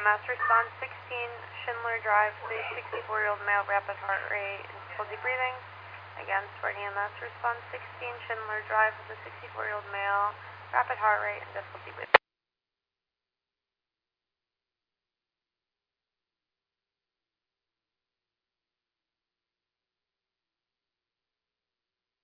EMS response 16, Schindler Drive, 64-year-old male, rapid heart rate and difficulty breathing. Again, Spartan EMS response 16, Schindler Drive with a 64-year-old male, rapid heart rate and difficulty breathing.